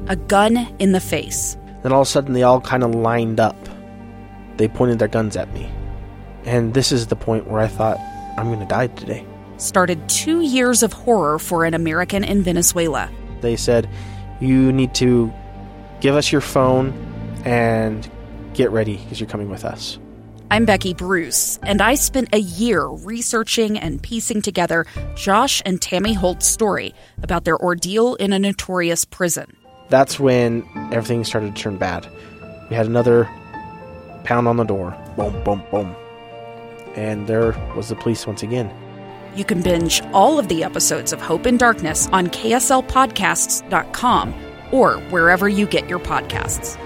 a gun in the face. Then all of a sudden they all kind of lined up. They pointed their guns at me. And this is the point where I thought, I'm going to die today. Started 2 years of horror for an American in Venezuela. They said, you need to give us your phone and get ready because you're coming with us. I'm Becky Bruce, and I spent a year researching and piecing together Josh and Tammy Holt's story about their ordeal in a notorious prison. That's when everything started to turn bad. We had another pound on the door. Boom, boom, boom. And there was the police once again. You can binge all of the episodes of Hope in Darkness on KSLpodcasts.com or wherever you get your podcasts.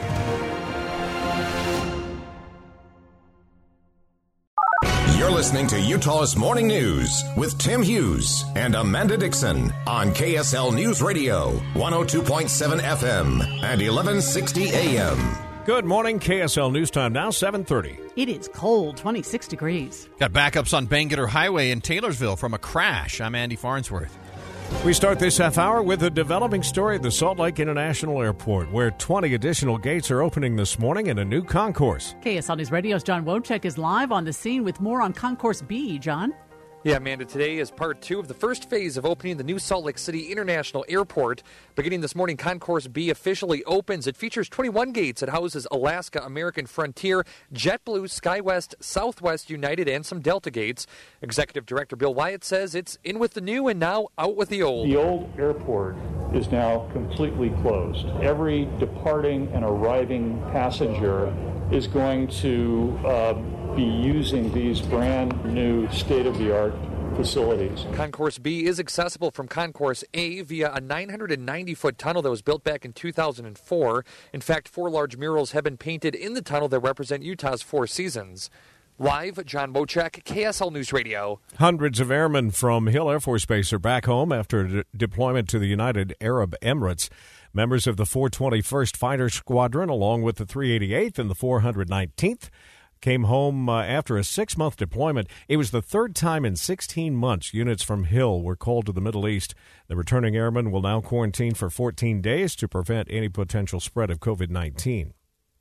You're listening to Utah's Morning News with Tim Hughes and Amanda Dixon on KSL News Radio, 102.7 FM and 1160 AM. Good morning, KSL News Time now, 7:30. It is cold, 26 degrees. Got backups on Bangerter Highway in Taylorsville from a crash. I'm Andy Farnsworth. We start this half hour with a developing story at the Salt Lake International Airport, where 20 additional gates are opening this morning and a new concourse. KSL News Radio's John Wojcik is live on the scene with more on Concourse B. John? Yeah, Amanda, today is part 2 of the first phase of opening the new Salt Lake City International Airport. Beginning this morning, Concourse B officially opens. It features 21 gates. It houses Alaska, American Frontier, JetBlue, SkyWest, Southwest United, and some Delta gates. Executive Director Bill Wyatt says it's in with the new and now out with the old. The old airport is now completely closed. Every departing and arriving passenger is going to be using these brand new state-of-the-art facilities. Concourse B is accessible from Concourse A via a 990-foot tunnel that was built back in 2004. In fact, 4 large murals have been painted in the tunnel that represent Utah's 4 seasons. Live, John Wojcik, KSL News Radio. Hundreds of airmen from Hill Air Force Base are back home after deployment to the United Arab Emirates. Members of the 421st Fighter Squadron, along with the 388th and the 419th, came home after a 6-month deployment. It was the third time in 16 months units from Hill were called to the Middle East. The returning airmen will now quarantine for 14 days to prevent any potential spread of COVID-19.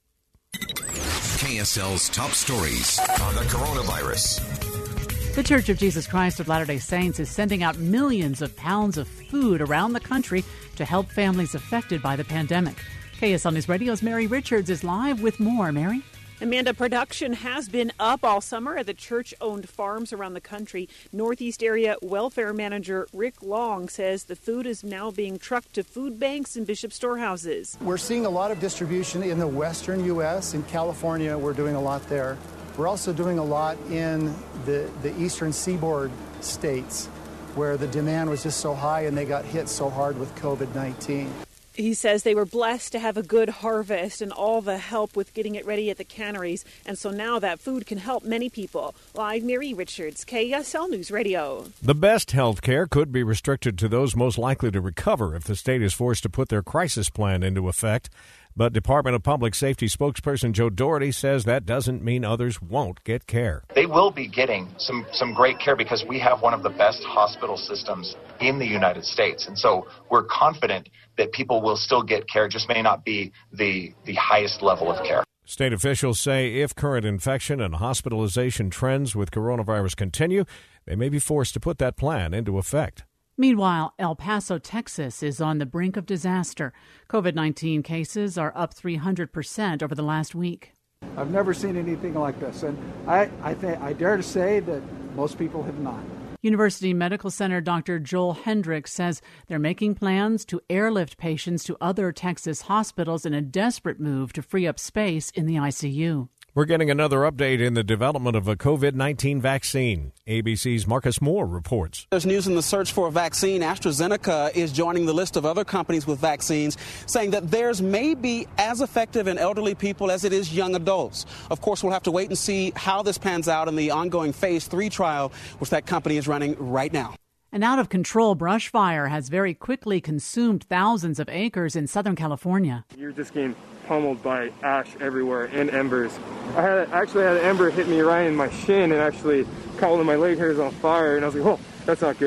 KSL's top stories on the coronavirus. The Church of Jesus Christ of Latter-day Saints is sending out millions of pounds of food around the country to help families affected by the pandemic. KSL News Radio's Mary Richards is live with more. Mary? Amanda, production has been up all summer at the church-owned farms around the country. Northeast Area Welfare Manager Rick Long says the food is now being trucked to food banks and Bishop storehouses. We're seeing a lot of distribution in the western U.S. In California, we're doing a lot there. We're also doing a lot in the eastern seaboard states where the demand was just so high and they got hit so hard with COVID-19. He says they were blessed to have a good harvest and all the help with getting it ready at the canneries. And so now that food can help many people. Live, Mary Richards, KSL News Radio. The best health care could be restricted to those most likely to recover if the state is forced to put their crisis plan into effect. But Department of Public Safety spokesperson Joe Doherty says that doesn't mean others won't get care. They will be getting some great care because we have one of the best hospital systems in the United States. And so we're confident that people will still get care, just may not be the highest level of care. State officials say if current infection and hospitalization trends with coronavirus continue, they may be forced to put that plan into effect. Meanwhile, El Paso, Texas is on the brink of disaster. COVID-19 cases are up 300% over the last week. I've never seen anything like this, and I dare to say that most people have not. University Medical Center Dr. Joel Hendricks says they're making plans to airlift patients to other Texas hospitals in a desperate move to free up space in the ICU. We're getting another update in the development of a COVID-19 vaccine. ABC's Marcus Moore reports. There's news in the search for a vaccine. AstraZeneca is joining the list of other companies with vaccines, saying that theirs may be as effective in elderly people as it is young adults. Of course, we'll have to wait and see how this pans out in the ongoing Phase 3 trial, which that company is running right now. An out-of-control brush fire has very quickly consumed thousands of acres in Southern California. You're just getting pummeled by ash everywhere and embers. I actually had an ember hit me right in my shin and actually caught one of my leg hairs on fire, and I was like, oh, that's not good.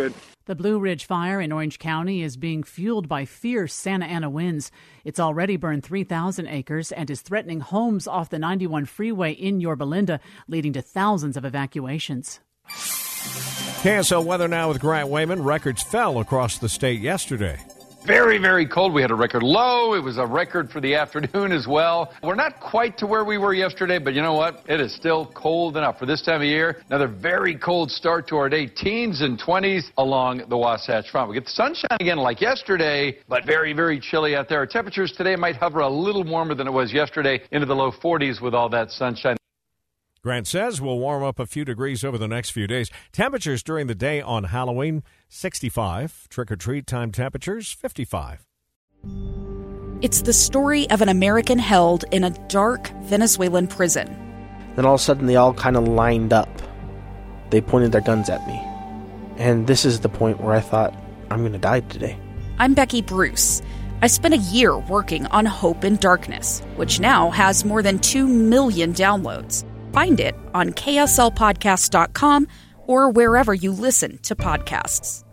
The Blue Ridge Fire in Orange County is being fueled by fierce Santa Ana winds. It's already burned 3,000 acres and is threatening homes off the 91 freeway in Yorba Linda, leading to thousands of evacuations. KSL weather now with Grant Wayman. Records fell across the state yesterday. Very, very cold. We had a record low. It was a record for the afternoon as well. We're not quite to where we were yesterday, but you know what? It is still cold enough for this time of year. Another very cold start to our day. Teens and 20s along the Wasatch Front. We get the sunshine again like yesterday, but very, very chilly out there. Our temperatures today might hover a little warmer than it was yesterday, into the low 40s with all that sunshine. Grant says we'll warm up a few degrees over the next few days. Temperatures during the day on Halloween, 65. Trick-or-treat time temperatures, 55. It's the story of an American held in a dark Venezuelan prison. Then all of a sudden they all kind of lined up. They pointed their guns at me. And this is the point where I thought, I'm going to die today. I'm Becky Bruce. I spent a year working on Hope in Darkness, which now has more than 2 million downloads. Find it on kslpodcast.com or wherever you listen to podcasts.